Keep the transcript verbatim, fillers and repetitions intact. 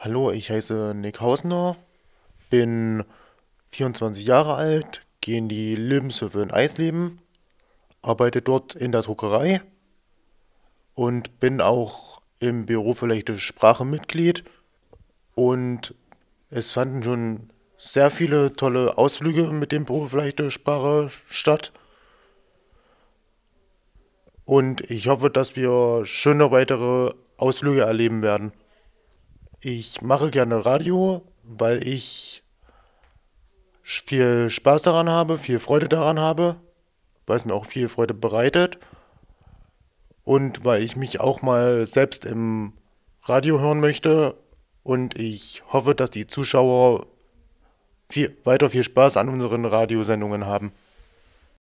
Hallo, ich heiße Nick Hausner, bin vierundzwanzig Jahre alt, gehe in die Lebenshöfe in Eisleben, arbeite dort in der Druckerei und bin auch im Büro für leichte Sprache Mitglied. Und es fanden schon sehr viele tolle Ausflüge mit dem Büro für leichte Sprache statt. Und ich hoffe, dass wir schöne weitere Ausflüge erleben werden. Ich mache gerne Radio, weil ich viel Spaß daran habe, viel Freude daran habe, weil es mir auch viel Freude bereitet und weil ich mich auch mal selbst im Radio hören möchte und ich hoffe, dass die Zuschauer viel, weiter viel Spaß an unseren Radiosendungen haben.